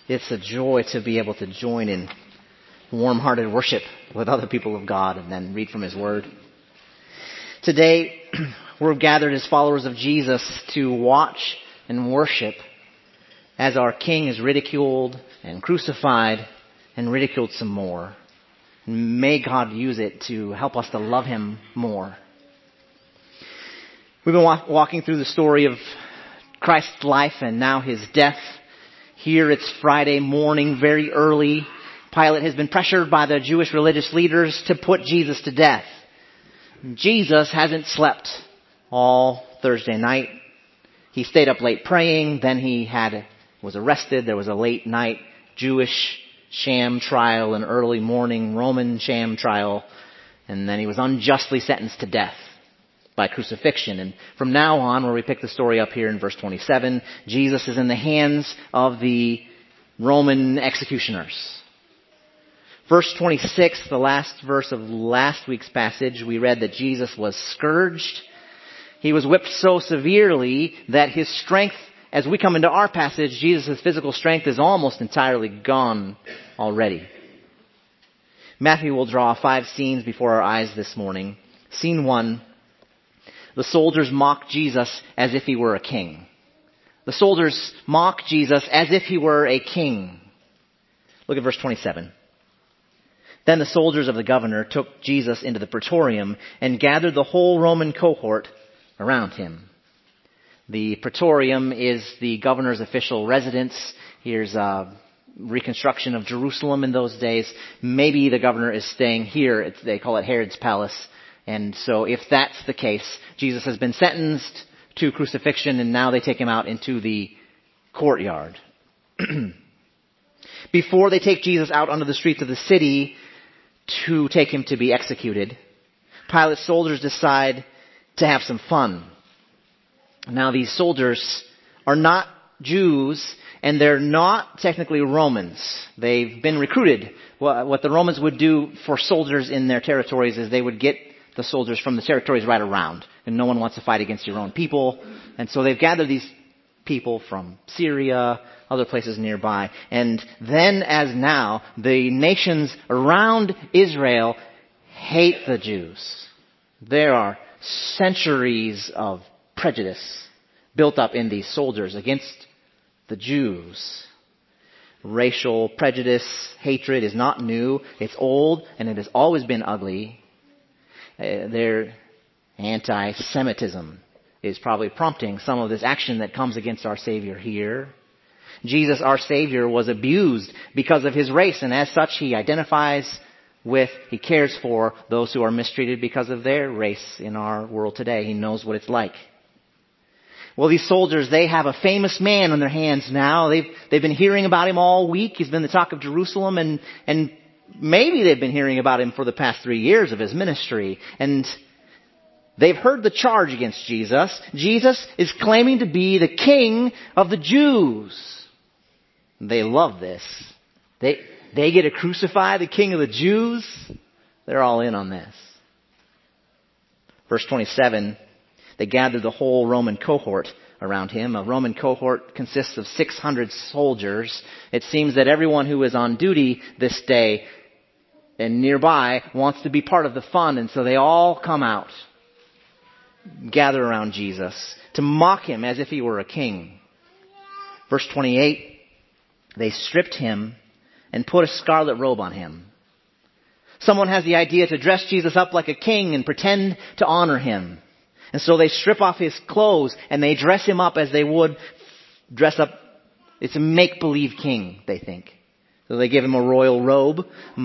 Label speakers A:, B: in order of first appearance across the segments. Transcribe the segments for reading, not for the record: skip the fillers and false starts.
A: It's a joy to be able to join in warm-hearted worship with other people of God and then read from His Word. Today, we're gathered as followers of Jesus to watch and worship as our King is ridiculed and crucified and ridiculed some more. And may God use it to help us to love Him more. We've been walking through the story of Christ's life and now His death. Here it's Friday morning, very early. Pilate has been pressured by the Jewish religious leaders to put Jesus to death. Jesus hasn't slept all Thursday night. He stayed up late praying, then he was arrested. There was a late night Jewish sham trial, an early morning Roman sham trial, and then he was unjustly sentenced to death by crucifixion. And from now on, where we pick the story up here in verse 27, Jesus is in the hands of the Roman executioners. Verse 26, the last verse of last week's passage, we read that Jesus was scourged. He was whipped so severely that his strength, as we come into our passage, Jesus' physical strength is almost entirely gone already. Matthew will draw 5 scenes before our eyes this morning. Scene 1. The soldiers mock Jesus as if he were a king. The soldiers mock Jesus as if he were a king. Look at verse 27. Then the soldiers of the governor took Jesus into the praetorium and gathered the whole Roman cohort around him. The praetorium is the governor's official residence. Here's a reconstruction of Jerusalem in those days. Maybe the governor is staying here. They call it Herod's palace. And so if that's the case, Jesus has been sentenced to crucifixion and now they take him out into the courtyard. Before they take Jesus out onto the streets of the city to take him to be executed, Pilate's soldiers decide to have some fun. Now these soldiers are not Jews and they're not technically Romans. They've been recruited. What the Romans would do for soldiers in their territories is they would get the soldiers from the territories right around. And no one wants to fight against your own people. And so they've gathered these people from Syria, other places nearby. And then as now, the nations around Israel hate the Jews. There are centuries of prejudice built up in these soldiers against the Jews. Racial prejudice, hatred is not new. It's old and it has always been ugly. Their anti-Semitism is probably prompting some of this action that comes against our Savior here. Jesus, our Savior, was abused because of his race, and as such he he cares for those who are mistreated because of their race in our world today. He knows what it's like. Well, these soldiers, they have a famous man on their hands now. They've been hearing about him all week. He's been the talk of Jerusalem, and maybe they've been hearing about him for the past 3 years of his ministry. And they've heard the charge against Jesus. Jesus is claiming to be the king of the Jews. They love this. They get to crucify the king of the Jews. They're all in on this. Verse 27, they gathered the whole Roman cohort around him. A Roman cohort consists of 600 soldiers. It seems that everyone who is on duty this day and nearby wants to be part of the fun, and so they all come out, gather around Jesus to mock him as if he were a king. Verse 28, they stripped him and put a scarlet robe on him. Someone has the idea to dress Jesus up like a king and pretend to honor him. And so they strip off his clothes and they dress him up as they would dress up. It's a make-believe king, they think. So they give him a royal robe.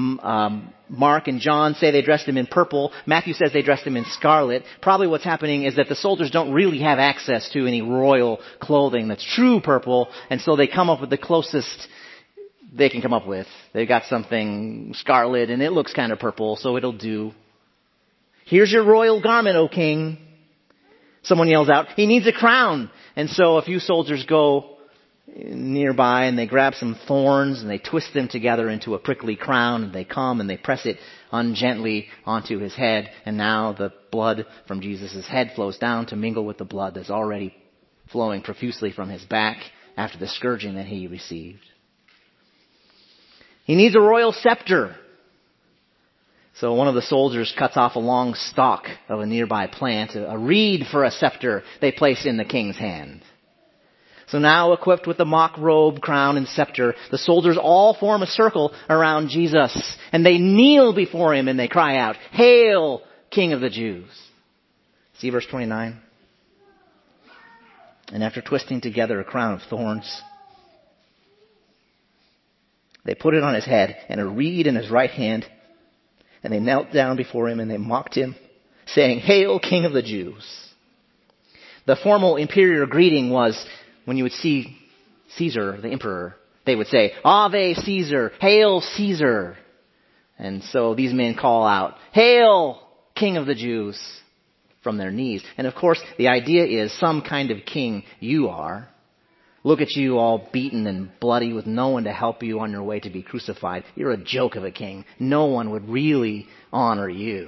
A: Mark and John say they dressed him in purple. Matthew says they dressed him in scarlet. Probably what's happening is that the soldiers don't really have access to any royal clothing that's true purple, and so they come up with the closest they can come up with. They've got something scarlet and it looks kind of purple, so it'll do. Here's your royal garment, O king. Someone yells out, he needs a crown. And so a few soldiers go nearby and they grab some thorns and they twist them together into a prickly crown, and they come and they press it ungently onto his head, and now the blood from Jesus' head flows down to mingle with the blood that's already flowing profusely from his back after the scourging that he received. He needs a royal scepter. So one of the soldiers cuts off a long stalk of a nearby plant, a reed for a scepter they place in the king's hand. So now, equipped with the mock robe, crown, and scepter, the soldiers all form a circle around Jesus, and they kneel before him and they cry out, "Hail, King of the Jews!" See verse 29? And after twisting together a crown of thorns, they put it on his head and a reed in his right hand, and they knelt down before him and they mocked him, saying, "Hail, King of the Jews!" The formal imperial greeting was, when you would see Caesar, the emperor, they would say, "Ave Caesar, hail Caesar." And so these men call out, "Hail, King of the Jews," from their knees. And of course, the idea is some kind of king you are. Look at you all beaten and bloody with no one to help you on your way to be crucified. You're a joke of a king. No one would really honor you.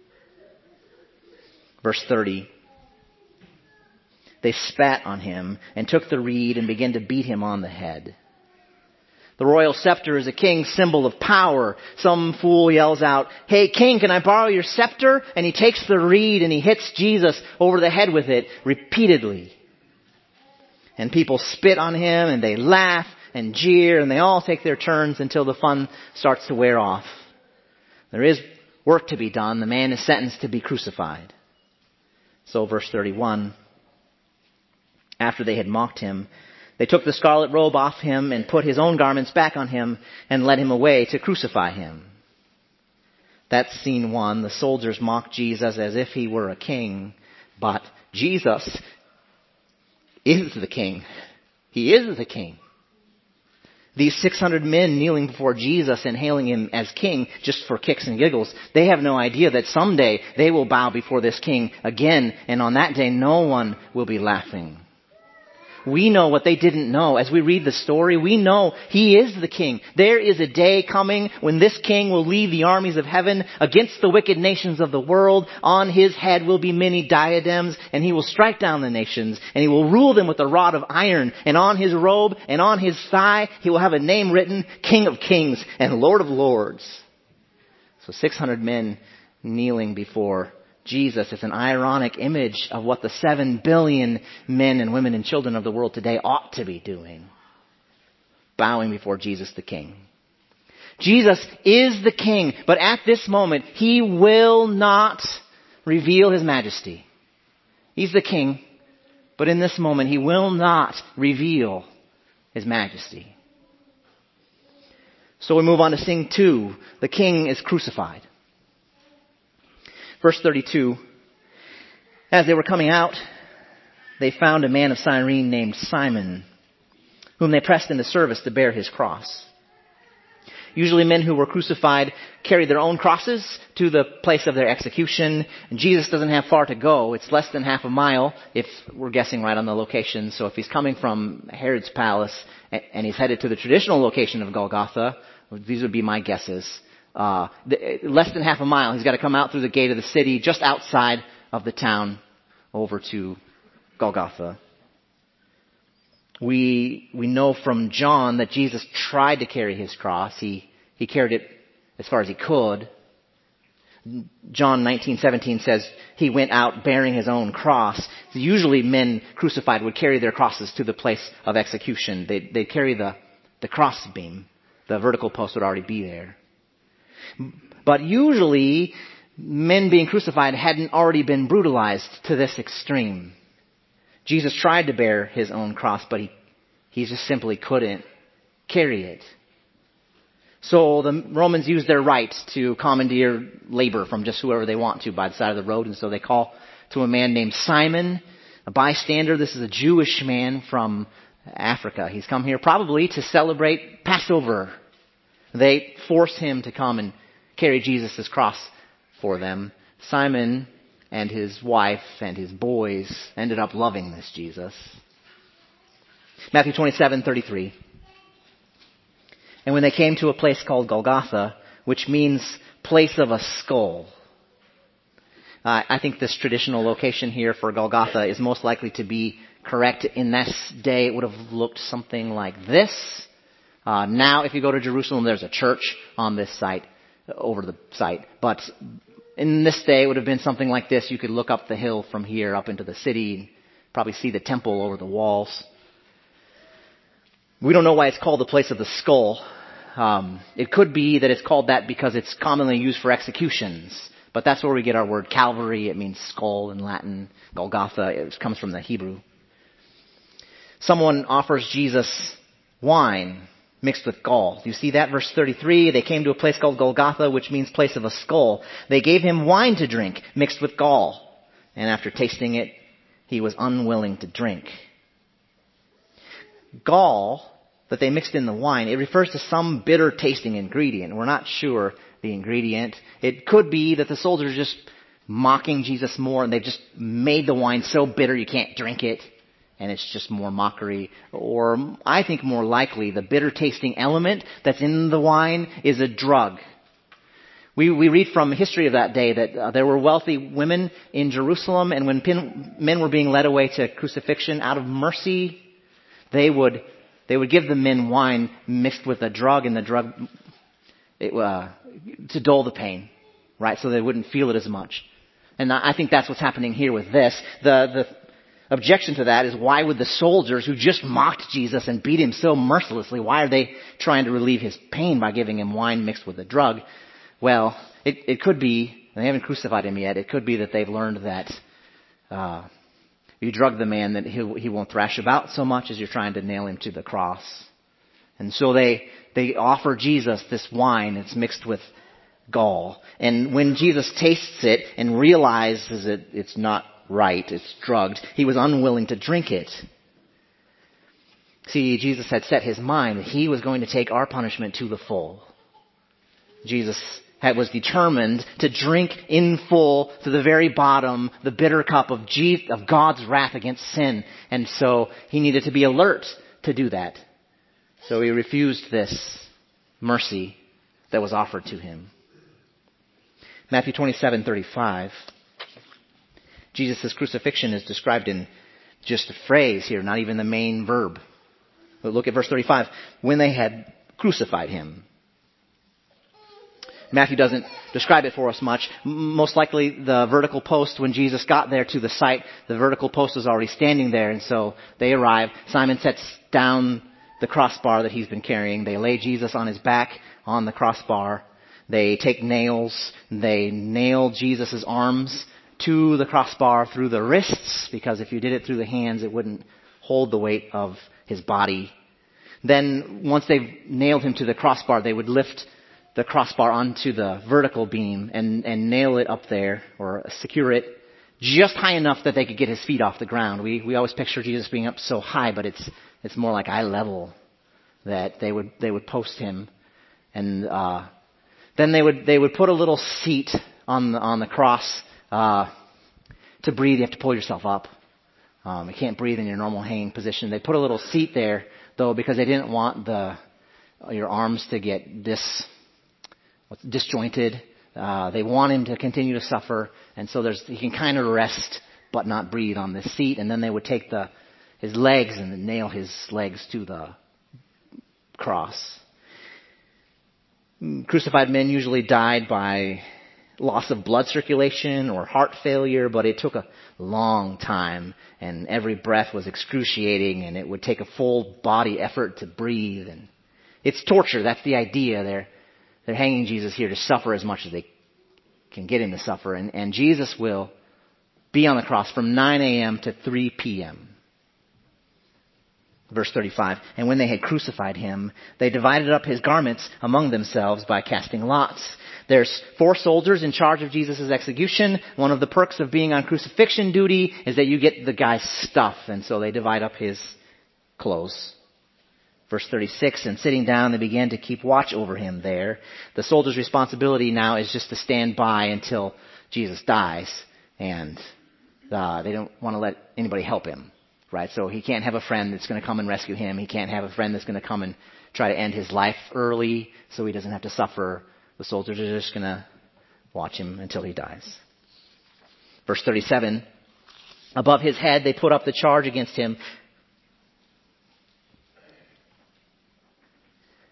A: Verse 30. They spat on him and took the reed and began to beat him on the head. The royal scepter is a king's symbol of power. Some fool yells out, "Hey, king, can I borrow your scepter?" And he takes the reed and he hits Jesus over the head with it repeatedly. And people spit on him and they laugh and jeer and they all take their turns until the fun starts to wear off. There is work to be done. The man is sentenced to be crucified. So verse 31, after they had mocked him, they took the scarlet robe off him and put his own garments back on him and led him away to crucify him. That's scene one. The soldiers mock Jesus as if he were a king, but Jesus is the king. He is the king. These 600 men kneeling before Jesus and hailing him as king just for kicks and giggles, they have no idea that someday they will bow before this king again, and on that day no one will be laughing. We know what they didn't know. As we read the story, we know he is the king. There is a day coming when this king will lead the armies of heaven against the wicked nations of the world. On his head will be many diadems, and he will strike down the nations, and he will rule them with a rod of iron. And on his robe and on his thigh, he will have a name written, King of Kings and Lord of Lords. So 600 men kneeling before Jesus is an ironic image of what the 7 billion men and women and children of the world today ought to be doing. Bowing before Jesus the King. Jesus is the King, but at this moment, he will not reveal his majesty. He's the King, but in this moment, he will not reveal his majesty. So we move on to scene 2. The King is crucified. Verse 32, as they were coming out, they found a man of Cyrene named Simon, whom they pressed into service to bear his cross. Usually men who were crucified carried their own crosses to the place of their execution. And Jesus doesn't have far to go. It's less than half a mile, if we're guessing right on the location. So if he's coming from Herod's palace and he's headed to the traditional location of Golgotha, these would be my guesses. Less than half a mile. He's got to come out through the gate of the city, just outside of the town, over to Golgotha. We know from John that Jesus tried to carry his cross. He carried it as far as he could. John 19:17 says he went out bearing his own cross. So usually men crucified would carry their crosses to the place of execution. They'd carry the cross beam. The vertical post would already be there. But usually, men being crucified hadn't already been brutalized to this extreme. Jesus tried to bear his own cross, but he just simply couldn't carry it. So the Romans used their right to commandeer labor from just whoever they want to by the side of the road. And so they call to a man named Simon, a bystander. This is a Jewish man from Africa. He's come here probably to celebrate Passover. They force him to come and carry Jesus' cross for them. Simon and his wife and his boys ended up loving this Jesus. Matthew 27:33. And when they came to a place called Golgotha, which means place of a skull. I think this traditional location here for Golgotha is most likely to be correct. In this day, it would have looked something like this. Now, if you go to Jerusalem, there's a church on this site, over the site. But in this day, it would have been something like this. You could look up the hill from here up into the city, probably see the temple over the walls. We don't know why it's called the place of the skull. It could be that it's called that because it's commonly used for executions. But that's where we get our word Calvary. It means skull in Latin. Golgotha, it comes from the Hebrew. Someone offers Jesus wine mixed with gall. Do you see that? Verse 33, they came to a place called Golgotha, which means place of a skull. They gave him wine to drink mixed with gall. And after tasting it, he was unwilling to drink. Gall that they mixed in the wine, it refers to some bitter tasting ingredient. We're not sure the ingredient. It could be that the soldiers are just mocking Jesus more and they've just made the wine so bitter you can't drink it and it's just more mockery. Or I think more likely the bitter tasting element that's in the wine is a drug. We read from history of that day that there were wealthy women in Jerusalem, and when men were being led away to crucifixion out of mercy, they would give the men wine mixed with a drug, and the drug to dull the pain, right? So they wouldn't feel it as much. And I think that's what's happening here with this. The objection to that is, why would the soldiers who just mocked Jesus and beat him so mercilessly, why are they trying to relieve his pain by giving him wine mixed with a drug? Well, it could be, they haven't crucified him yet, it could be that they've learned that you drug the man, that he won't thrash about so much as you're trying to nail him to the cross. And so they offer Jesus this wine. It's mixed with gall. And when Jesus tastes it and realizes it's not right, it's drugged, he was unwilling to drink it. See, Jesus had set his mind that he was going to take our punishment to the full. Jesus was determined to drink in full to the very bottom the bitter cup of God's wrath against sin. And so he needed to be alert to do that. So he refused this mercy that was offered to him. Matthew 27:35. Jesus' crucifixion is described in just a phrase here, not even the main verb. But look at verse 35. When they had crucified him. Matthew doesn't describe it for us much. Most likely the vertical post, when Jesus got there to the site, the vertical post was already standing there, and so they arrive. Simon sets down the crossbar that he's been carrying. They lay Jesus on his back on the crossbar. They take nails. They nail Jesus' arms to the crossbar through the wrists, because if you did it through the hands, it wouldn't hold the weight of his body. Then, once they've nailed him to the crossbar, they would lift the crossbar onto the vertical beam and nail it up there, or secure it just high enough that they could get his feet off the ground. We always picture Jesus being up so high, but it's more like eye level that they would post him. And then they would put a little seat on the cross to breathe. You have to pull yourself up. You can't breathe in your normal hanging position. They put a little seat there, though, because they didn't want your arms to get disjointed. They want him to continue to suffer, and so he can kind of rest but not breathe on this seat. And then they would take his legs and nail his legs to the cross. Crucified men usually died by loss of blood circulation or heart failure, but it took a long time, and every breath was excruciating, and it would take a full body effort to breathe. And it's torture. That's the idea. They're hanging Jesus here to suffer as much as they can get him to suffer. And Jesus will be on the cross from 9 a.m. to 3 p.m. Verse 35, and when they had crucified him, they divided up his garments among themselves by casting lots. There's 4 soldiers in charge of Jesus' execution. One of the perks of being on crucifixion duty is that you get the guy's stuff, and so they divide up his clothes. Verse 36, and sitting down, they began to keep watch over him there. The soldier's responsibility now is just to stand by until Jesus dies, and they don't want to let anybody help him. Right, so he can't have a friend that's going to come and rescue him. He can't have a friend that's going to come and try to end his life early so he doesn't have to suffer. The soldiers are just going to watch him until he dies. Verse 37, above his head they put up the charge against him.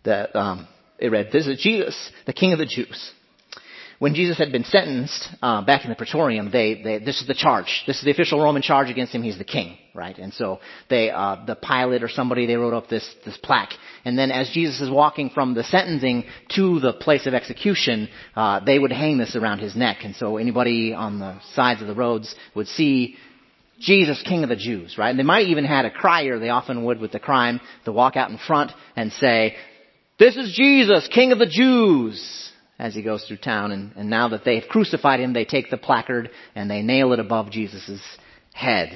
A: it read, "This is Jesus, the King of the Jews." When Jesus had been sentenced back in the Praetorium, this is the charge. This is the official Roman charge against him. He's the king, right? And so the Pilate or somebody, they wrote up this plaque. And then as Jesus is walking from the sentencing to the place of execution, they would hang this around his neck. And so anybody on the sides of the roads would see Jesus, King of the Jews, right? And they might even had a crier, they often would with the crime, to walk out in front and say, "This is Jesus, King of the Jews," as he goes through town. And now that they've crucified him, they take the placard and they nail it above Jesus' head.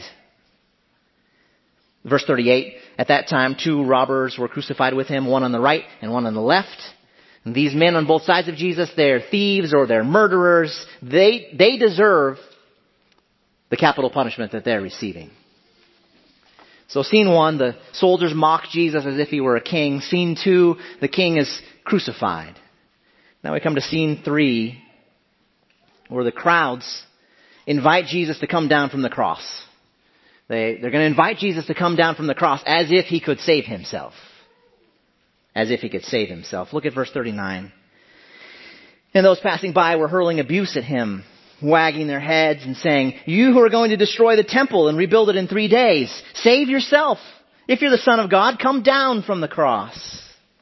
A: Verse 38, "At that time 2 robbers were crucified with him, one on the right and one on the left. And these men on both sides of Jesus, they're thieves or they're murderers. They deserve the capital punishment that they're receiving." So scene 1, the soldiers mock Jesus as if he were a king. Scene 2, the king is crucified. Now we come to scene 3, where the crowds invite Jesus to come down from the cross. They're going to invite Jesus to come down from the cross as if he could save himself. As if he could save himself. Look at verse 39. "And those passing by were hurling abuse at him, wagging their heads and saying, 'You who are going to destroy the temple and rebuild it in 3 days, save yourself. If you're the Son of God, come down from the cross.'"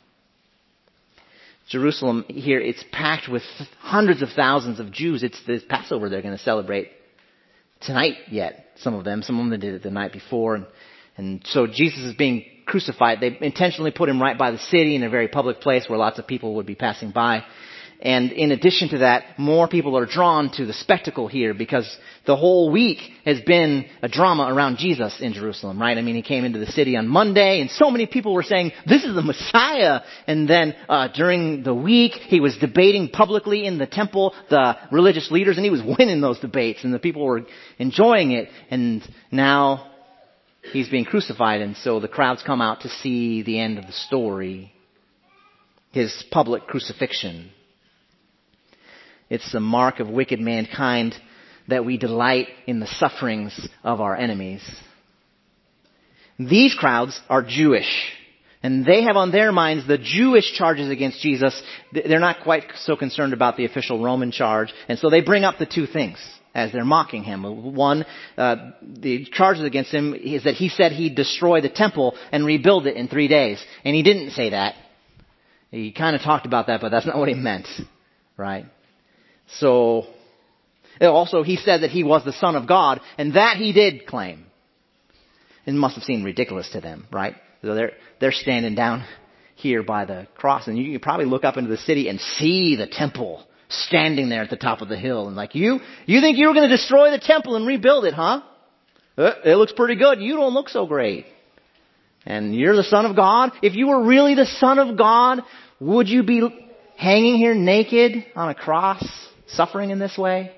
A: Jerusalem here, it's packed with hundreds of thousands of Jews. It's the Passover they're going to celebrate tonight yet. Some of them did it the night before. And so Jesus is being crucified. They intentionally put him right by the city in a very public place where lots of people would be passing by. And in addition to that, more people are drawn to the spectacle here because the whole week has been a drama around Jesus in Jerusalem, right? I mean, he came into the city on Monday and so many people were saying, "This is the Messiah." And then during the week, he was debating publicly in the temple, the religious leaders, and he was winning those debates and the people were enjoying it. And now he's being crucified, and so the crowds come out to see the end of the story, his public crucifixion. It's the mark of wicked mankind that we delight in the sufferings of our enemies. These crowds are Jewish, and they have on their minds the Jewish charges against Jesus. They're not quite so concerned about the official Roman charge, and so they bring up the two things as they're mocking him. One, the charges against him is that he said he'd destroy the temple and rebuild it in 3 days. And he didn't say that. He kind of talked about that, but that's not what he meant, right? So, also he said that he was the Son of God, and that he did claim. It must have seemed ridiculous to them, right? So they're standing down here by the cross, and you can probably look up into the city and see the temple standing there at the top of the hill. And like, you think you were going to destroy the temple and rebuild it, huh? It looks pretty good. You don't look so great. And you're the Son of God? If you were really the Son of God, would you be hanging here naked on a cross, suffering in this way?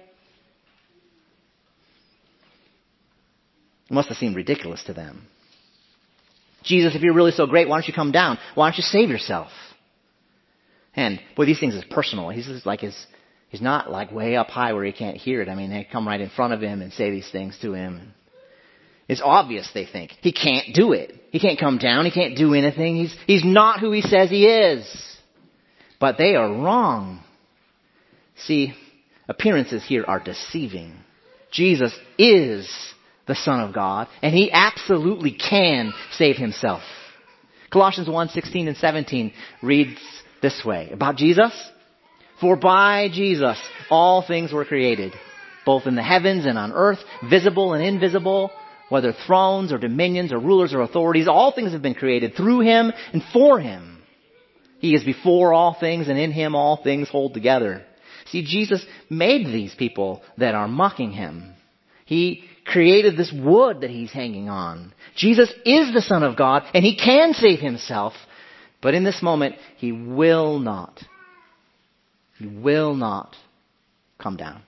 A: It must have seemed ridiculous to them. Jesus, if you're really so great, why don't you come down? Why don't you save yourself? And, boy, these things is personal. He's not like way up high where he can't hear it. I mean, they come right in front of him and say these things to him. It's obvious, they think. He can't do it. He can't come down. He can't do anything. He's not who he says he is. But they are wrong. See, appearances here are deceiving. Jesus is the Son of God, and he absolutely can save himself. Colossians 1:16 and 17 reads this way about Jesus. For by Jesus all things were created, both in the heavens and on earth, visible and invisible, whether thrones or dominions or rulers or authorities, all things have been created through him and for him. He is before all things, and in him all things hold together. See, Jesus made these people that are mocking him. He created this wood that he's hanging on. Jesus is the Son of God, and he can save himself. But in this moment, he will not. He will not come down.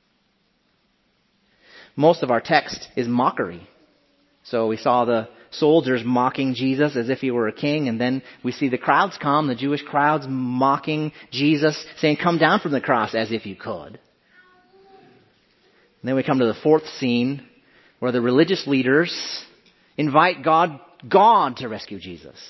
A: Most of our text is mockery. So we saw the soldiers mocking Jesus as if he were a king, and then we see the crowds come, the Jewish crowds mocking Jesus, saying, "Come down from the cross as if you could." And then we come to the fourth scene where the religious leaders invite God to rescue Jesus.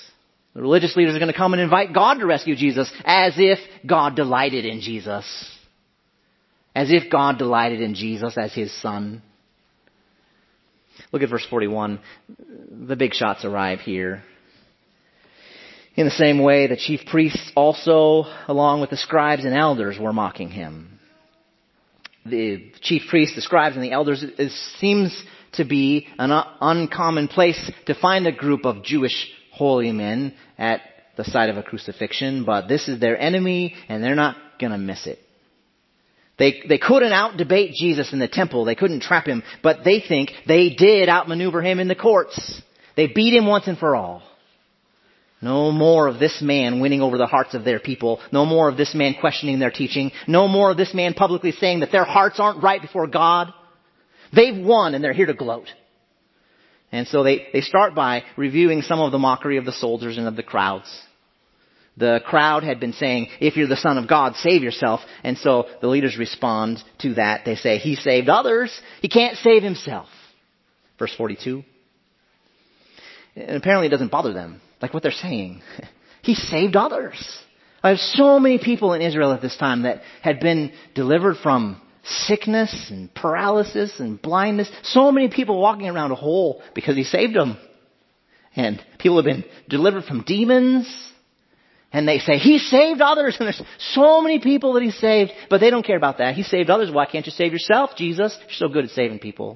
A: The religious leaders are going to come and invite God to rescue Jesus, as if God delighted in Jesus. As if God delighted in Jesus as his son. Look at verse 41. The big shots arrive here. In the same way, the chief priests also, along with the scribes and elders, were mocking him. The chief priests, the scribes, and the elders, it seems to be an uncommon place to find a group of Jewish holy men at the site of a crucifixion, but this is their enemy, and they're not going to miss it. They couldn't out-debate Jesus in the temple. They couldn't trap him, but they think they did outmaneuver him in the courts. They beat him once and for all. No more of this man winning over the hearts of their people. No more of this man questioning their teaching. No more of this man publicly saying that their hearts aren't right before God. They've won and they're here to gloat. And so they start by reviewing some of the mockery of the soldiers and of the crowds. The crowd had been saying, if you're the Son of God, save yourself. And so the leaders respond to that. They say, he saved others. He can't save himself. Verse 42. And apparently it doesn't bother them. Like what they're saying. He saved others. There's so many people in Israel at this time that had been delivered from sickness and paralysis and blindness. So many people walking around whole because he saved them. And people have been delivered from demons. And they say, he saved others. And there's so many people that he saved. But they don't care about that. He saved others. Why can't you save yourself, Jesus? You're so good at saving people.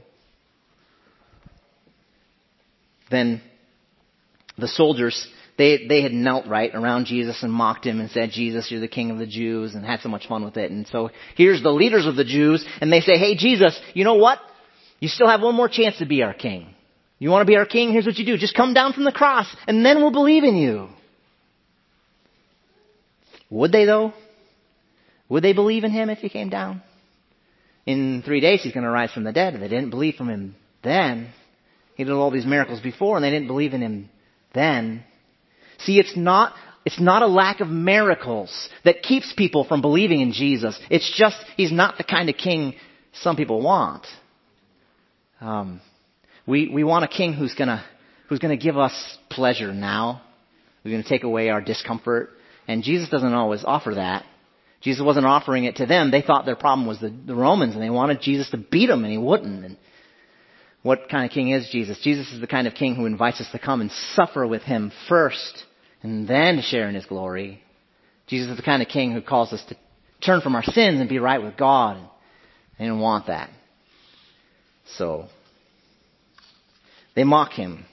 A: Then the soldiers, they had knelt right around Jesus and mocked him and said, Jesus, you're the king of the Jews, and had so much fun with it. And so here's the leaders of the Jews, and they say, hey, Jesus, you know what? You still have one more chance to be our king. You want to be our king? Here's what you do. Just come down from the cross, and then we'll believe in you. Would they, though? Would they believe in him if he came down? In 3 days, he's going to rise from the dead. And they didn't believe from him then. He did all these miracles before, and they didn't believe in him then. See, it's not a lack of miracles that keeps people from believing in Jesus. It's just he's not the kind of king some people want. We want a king who's gonna give us pleasure now. Who's going to take away our discomfort. And Jesus doesn't always offer that. Jesus wasn't offering it to them. They thought their problem was the Romans, and they wanted Jesus to beat them, and he wouldn't. And what kind of king is Jesus? Jesus is the kind of king who invites us to come and suffer with him first and then share in his glory. Jesus is the kind of king who calls us to turn from our sins and be right with God. They didn't want that. So they mock him.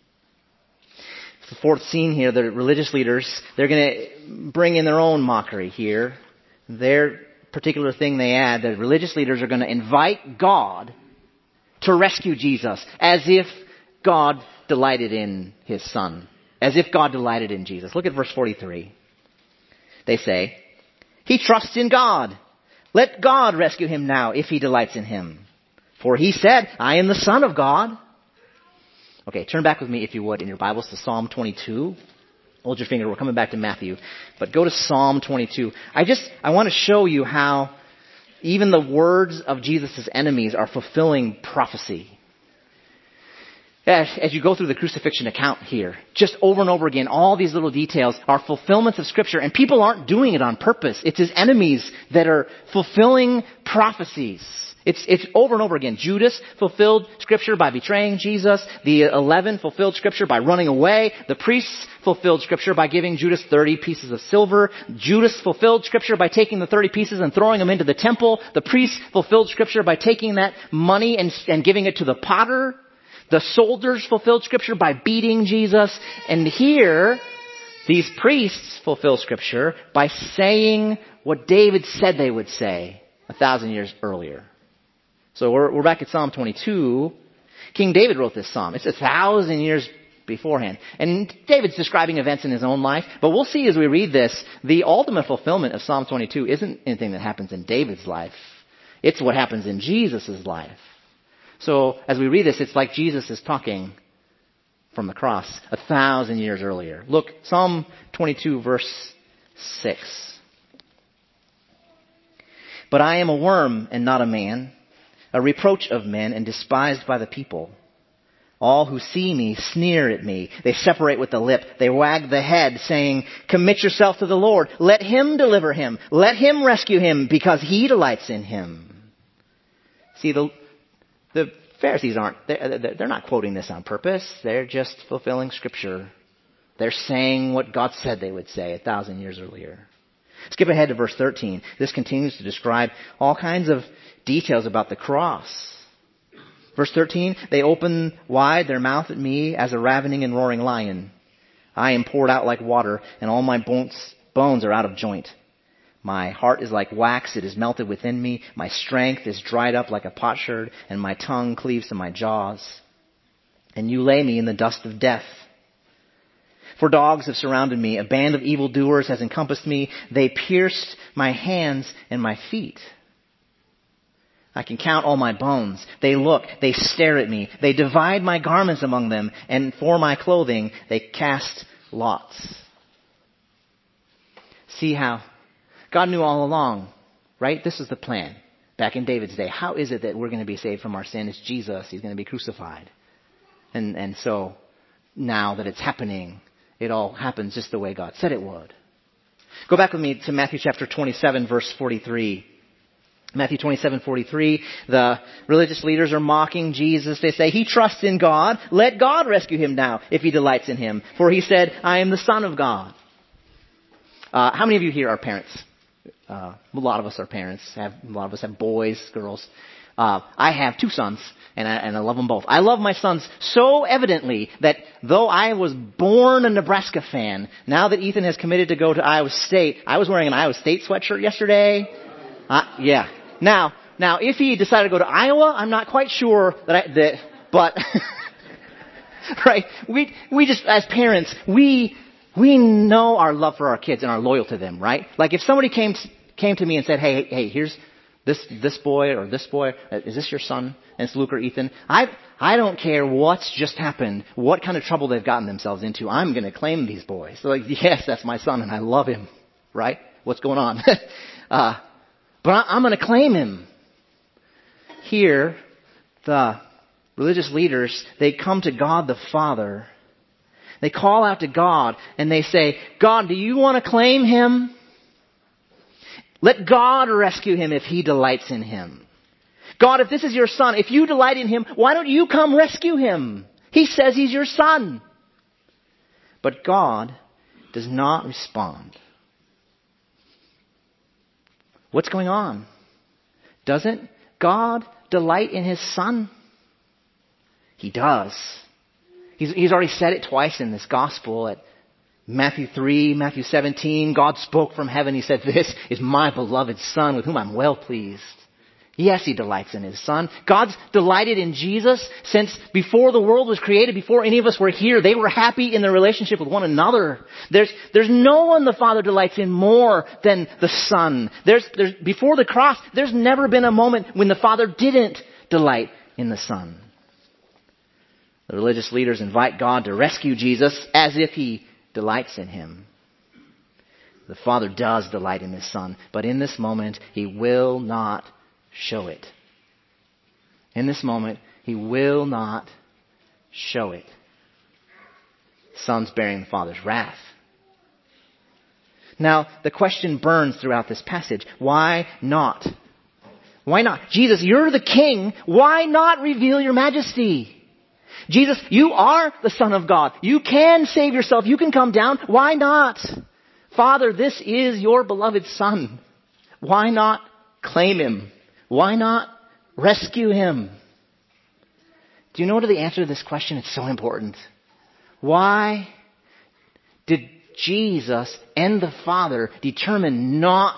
A: The fourth scene here, the religious leaders, they're going to bring in their own mockery here. Their particular thing they add, the religious leaders are going to invite God to rescue Jesus, as if God delighted in his son. As if God delighted in Jesus. Look at verse 43. They say, he trusts in God. Let God rescue him now if he delights in him. For he said, I am the Son of God. Okay, turn back with me, if you would, in your Bibles to Psalm 22. Hold your finger. We're coming back to Matthew. But go to Psalm 22. I want to show you how even the words of Jesus' enemies are fulfilling prophecy. As you go through the crucifixion account here, just over and over again, all these little details are fulfillments of Scripture, and people aren't doing it on purpose. It's his enemies that are fulfilling prophecies. It's over and over again. Judas fulfilled Scripture by betraying Jesus. The 11 fulfilled Scripture by running away. The priests fulfilled Scripture by giving Judas 30 pieces of silver. Judas fulfilled Scripture by taking the 30 pieces and throwing them into the temple. The priests fulfilled Scripture by taking that money and giving it to the potter. The soldiers fulfilled Scripture by beating Jesus. And here, these priests fulfill Scripture by saying what David said they would say 1,000 years earlier. So we're back at Psalm 22. King David wrote this psalm. It's 1,000 years beforehand. And David's describing events in his own life. But we'll see as we read this, the ultimate fulfillment of Psalm 22 isn't anything that happens in David's life. It's what happens in Jesus' life. So as we read this, it's like Jesus is talking from the cross 1,000 years earlier. Look, Psalm 22 verse 6. But I am a worm and not a man, a reproach of men and despised by the people. All who see me sneer at me. They separate with the lip. They wag the head, saying, commit yourself to the Lord. Let him deliver him. Let him rescue him, because he delights in him. See, the Pharisees they're not quoting this on purpose. They're just fulfilling Scripture. They're saying what God said they would say 1,000 years earlier. Skip ahead to verse 13. This continues to describe all kinds of details about the cross. Verse 13, they open wide their mouth at me as a ravening and roaring lion. I am poured out like water, and all my bones are out of joint. My heart is like wax, it is melted within me. My strength is dried up like a potsherd, and my tongue cleaves to my jaws. And you lay me in the dust of death. For dogs have surrounded me. A band of evildoers has encompassed me. They pierced my hands and my feet. I can count all my bones. They look, they stare at me. They divide my garments among them, and for my clothing they cast lots. See how God knew all along, right? This is the plan. Back in David's day, how is it that we're going to be saved from our sin? It's Jesus. He's going to be crucified. And so now that it's happening, it all happens just the way God said it would. Go back with me to Matthew chapter 27, verse 43. Matthew 27:43, the religious leaders are mocking Jesus. They say, he trusts in God. Let God rescue him now if he delights in him. For he said, I am the Son of God. How many of you here are parents? A lot of us are parents. A lot of us have boys, girls. I have 2 sons, and I love them both. I love my sons so evidently that though I was born a Nebraska fan, now that Ethan has committed to go to Iowa State, I was wearing an Iowa State sweatshirt yesterday. Yeah. Now, if he decided to go to Iowa, I'm not quite sure but, right, we just, as parents, we know our love for our kids and are loyal to them, right? Like if somebody came to me and said, hey, here's this boy or this boy, is this your son? And it's Luke or Ethan. I don't care what's just happened, what kind of trouble they've gotten themselves into. I'm going to claim these boys. So like, yes, that's my son and I love him, right? What's going on? But I'm going to claim him. Here, the religious leaders, they come to God the Father. They call out to God and they say, God, do you want to claim him? Let God rescue him if he delights in him. God, if this is your son, if you delight in him, why don't you come rescue him? He says he's your son. But God does not respond. What's going on? Doesn't God delight in his son? He does. He's already said it twice in this gospel. At Matthew 3, Matthew 17, God spoke from heaven. He said, this is my beloved son with whom I'm well pleased. Yes, he delights in his son. God's delighted in Jesus since before the world was created, before any of us were here. They were happy in their relationship with one another. There's no one the Father delights in more than the Son. There's before the cross, there's never been a moment when the Father didn't delight in the Son. The religious leaders invite God to rescue Jesus as if he delights in him. The Father does delight in his Son, but in this moment, he will not show it. In this moment, he will not show it. Son's bearing the Father's wrath. Now, the question burns throughout this passage. Why not? Why not? Jesus, you're the King. Why not reveal your majesty? Jesus, you are the Son of God. You can save yourself. You can come down. Why not? Father, this is your beloved Son. Why not claim him? Why not rescue him? Do you know what the answer to this question? It's so important. Why did Jesus and the Father determine not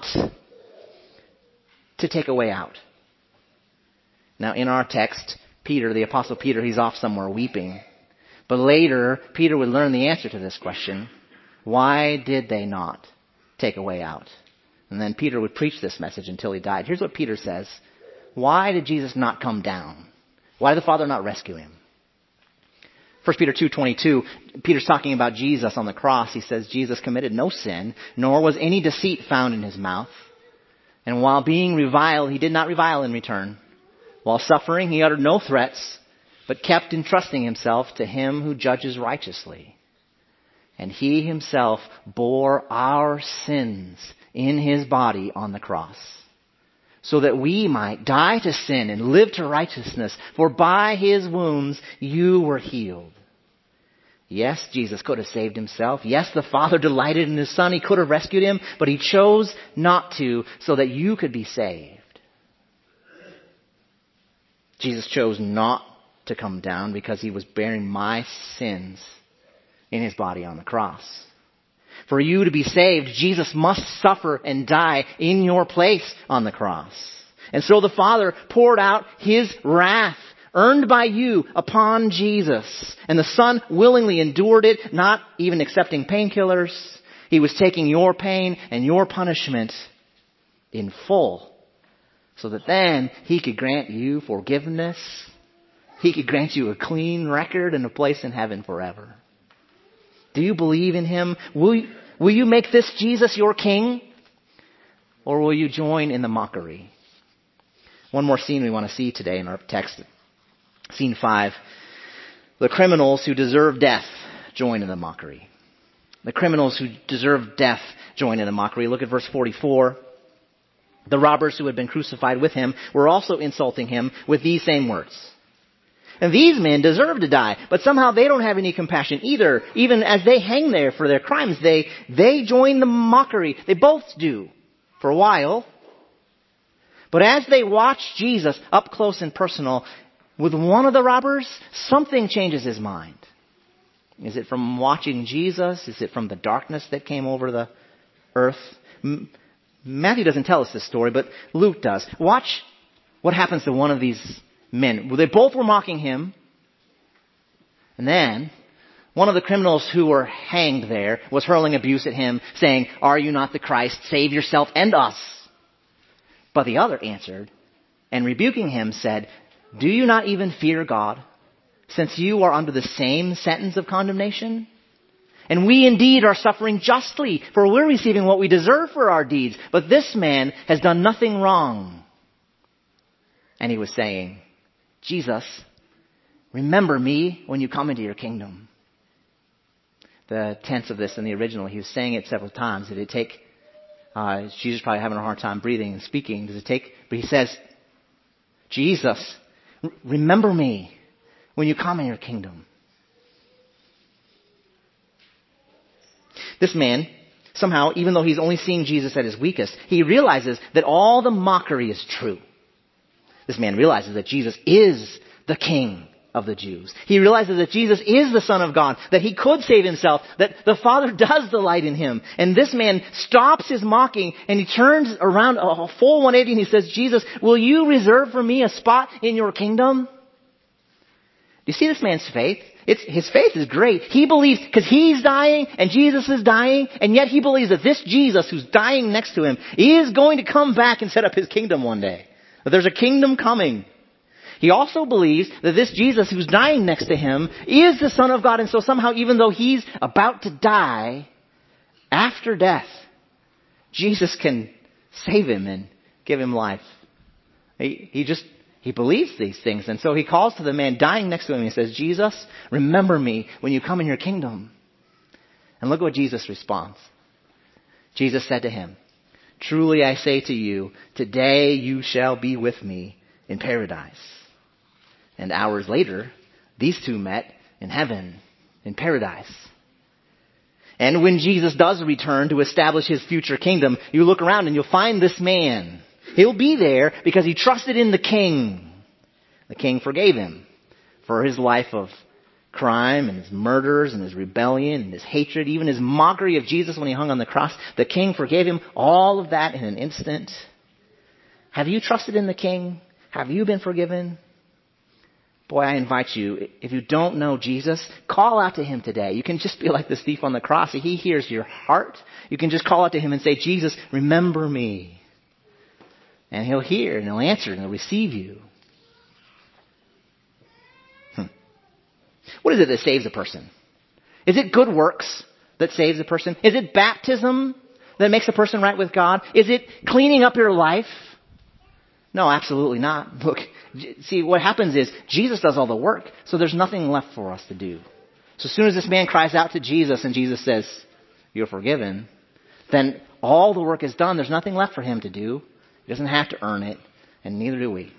A: to take a way out? Now, in our text, Peter, the Apostle Peter, he's off somewhere weeping. But later, Peter would learn the answer to this question. Why did they not take a way out? And then Peter would preach this message until he died. Here's what Peter says. Why did Jesus not come down? Why did the Father not rescue him? 1 Peter 2:22, Peter's talking about Jesus on the cross. He says, Jesus committed no sin, nor was any deceit found in his mouth. And while being reviled, he did not revile in return. While suffering, he uttered no threats, but kept entrusting himself to him who judges righteously. And he himself bore our sins in his body on the cross, so that we might die to sin and live to righteousness. For by his wounds you were healed. Yes, Jesus could have saved himself. Yes, the Father delighted in his Son. He could have rescued him, but he chose not to, so that you could be saved. Jesus chose not to come down because he was bearing my sins in his body on the cross. For you to be saved, Jesus must suffer and die in your place on the cross. And so the Father poured out his wrath, earned by you, upon Jesus. And the Son willingly endured it, not even accepting painkillers. He was taking your pain and your punishment in full, so that then he could grant you forgiveness. He could grant you a clean record and a place in heaven forever. Do you believe in him? Will you make this Jesus your king? Or will you join in the mockery? One more scene we want to see today in our text. Scene 5. The criminals who deserve death join in the mockery. The criminals who deserve death join in the mockery. Look at verse 44. The robbers who had been crucified with him were also insulting him with these same words. And these men deserve to die, but somehow they don't have any compassion either. Even as they hang there for their crimes, they join the mockery. They both do for a while. But as they watch Jesus up close and personal with one of the robbers, something changes his mind. Is it from watching Jesus? Is it from the darkness that came over the earth? Matthew doesn't tell us this story, but Luke does. Watch what happens to one of these men. They both were mocking him. And then one of the criminals who were hanged there was hurling abuse at him, saying, "Are you not the Christ? Save yourself and us." But the other answered, and rebuking him said, "Do you not even fear God, since you are under the same sentence of condemnation? And we indeed are suffering justly, for we're receiving what we deserve for our deeds. But this man has done nothing wrong." And he was saying, "Jesus, remember me when you come into your kingdom." The tense of this in the original, he was saying it several times. Did it take, Jesus probably having a hard time breathing and speaking. Does it take, but he says, "Jesus, remember me when you come in your kingdom." This man, somehow, even though he's only seeing Jesus at his weakest, he realizes that all the mockery is true. This man realizes that Jesus is the King of the Jews. He realizes that Jesus is the Son of God, that he could save himself, that the Father does delight in him. And this man stops his mocking and he turns around a full 180 and he says, "Jesus, will you reserve for me a spot in your kingdom?" Do you see this man's faith? His faith is great. He believes, because he's dying and Jesus is dying, and yet he believes that this Jesus who's dying next to him is going to come back and set up his kingdom one day. That there's a kingdom coming. He also believes that this Jesus who's dying next to him is the Son of God, and so somehow, even though he's about to die, after death, Jesus can save him and give him life. He believes these things. And so he calls to the man dying next to him and he says, "Jesus, remember me when you come in your kingdom." And look what Jesus responds. Jesus said to him, "Truly I say to you, today you shall be with me in paradise." And hours later, these two met in heaven, in paradise. And when Jesus does return to establish his future kingdom, you look around and you'll find this man. He'll be there because he trusted in the King. The King forgave him for his life of crime and his murders and his rebellion and his hatred, even his mockery of Jesus when he hung on the cross. The King forgave him all of that in an instant. Have you trusted in the King? Have you been forgiven? Boy, I invite you, if you don't know Jesus, call out to him today. You can just be like this thief on the cross. He hears your heart. You can just call out to him and say, "Jesus, remember me." And he'll hear and he'll answer and he'll receive you. What is it that saves a person? Is it good works that saves a person? Is it baptism that makes a person right with God? Is it cleaning up your life? No, absolutely not. Look, See, what happens is Jesus does all the work, so there's nothing left for us to do. So as soon as this man cries out to Jesus and Jesus says, "You're forgiven," then all the work is done. There's nothing left for him to do. He doesn't have to earn it, and neither do we.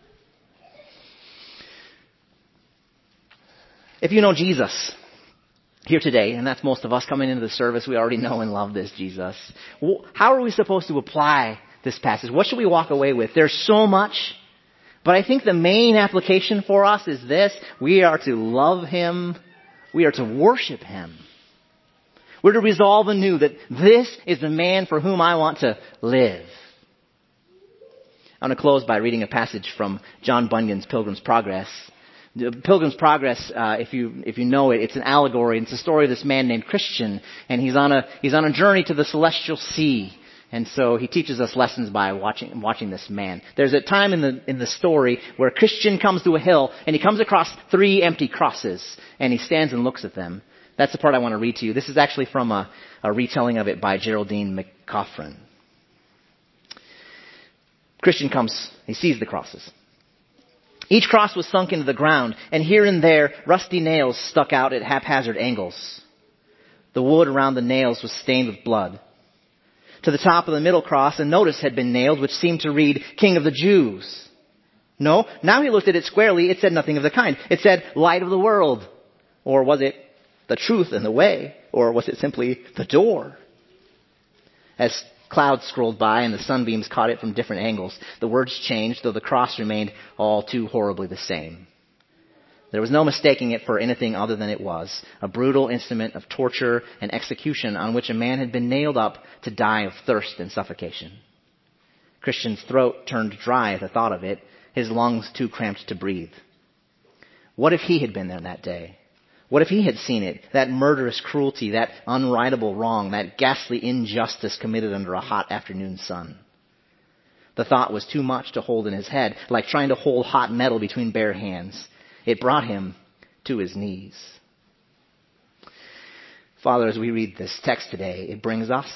A: If you know Jesus here today, and that's most of us coming into the service, we already know and love this Jesus. How are we supposed to apply this passage? What should we walk away with? There's so much, but I think the main application for us is this. We are to love him. We are to worship him. We're to resolve anew that this is the man for whom I want to live. I'm going to close by reading a passage from John Bunyan's Pilgrim's Progress. The Pilgrim's Progress, if you know it, it's an allegory. It's a story of this man named Christian, and he's on a journey to the celestial sea. And so he teaches us lessons by watching this man. There's a time in the story where Christian comes to a hill and he comes across 3 empty crosses, and he stands and looks at them. That's the part I want to read to you. This is actually from a retelling of it by Geraldine McCaffrey. Christian comes, he sees the crosses. Each cross was sunk into the ground, and here and there rusty nails stuck out at haphazard angles. The wood around the nails was stained with blood. To the top of the middle cross, a notice had been nailed which seemed to read, "King of the Jews." No, now he looked at it squarely. It said nothing of the kind. It said, "Light of the world." Or was it the truth and the way? Or was it simply the door? As clouds scrolled by and the sunbeams caught it from different angles, the words changed, though the cross remained all too horribly the same. There was no mistaking it for anything other than it was, a brutal instrument of torture and execution on which a man had been nailed up to die of thirst and suffocation. Christian's throat turned dry at the thought of it, his lungs too cramped to breathe. What if he had been there that day? What if he had seen it, that murderous cruelty, that unrightable wrong, that ghastly injustice committed under a hot afternoon sun? The thought was too much to hold in his head, like trying to hold hot metal between bare hands. It brought him to his knees. Father, as we read this text today, it brings us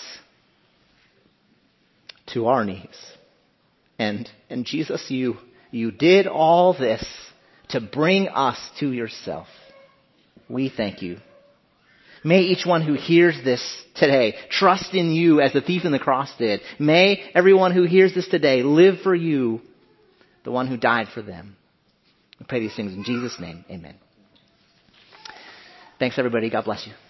A: to our knees. And Jesus, you did all this to bring us to yourself. We thank you. May each one who hears this today trust in you as the thief on the cross did. May everyone who hears this today live for you, the one who died for them. We pray these things in Jesus' name. Amen. Thanks, everybody. God bless you.